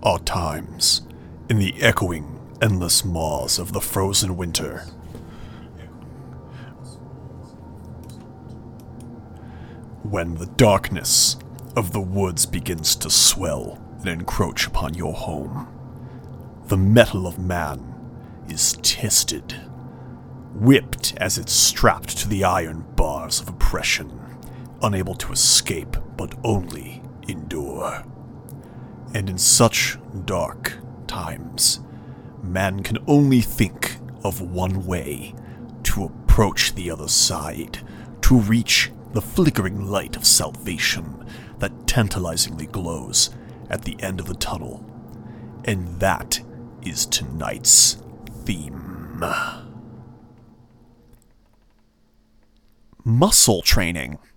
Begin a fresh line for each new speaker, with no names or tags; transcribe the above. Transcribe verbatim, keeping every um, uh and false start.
are times in the echoing, endless maws of the frozen winter when the darkness of the woods begins to swell and encroach upon your home. The mettle of man is tested, whipped as it's strapped to the iron bars of oppression, unable to escape but only endure. And in such dark times, man can only think of one way to approach the other side, to reach the flickering light of salvation that tantalizingly glows at the end of the tunnel. And that is tonight's theme. Muscle training.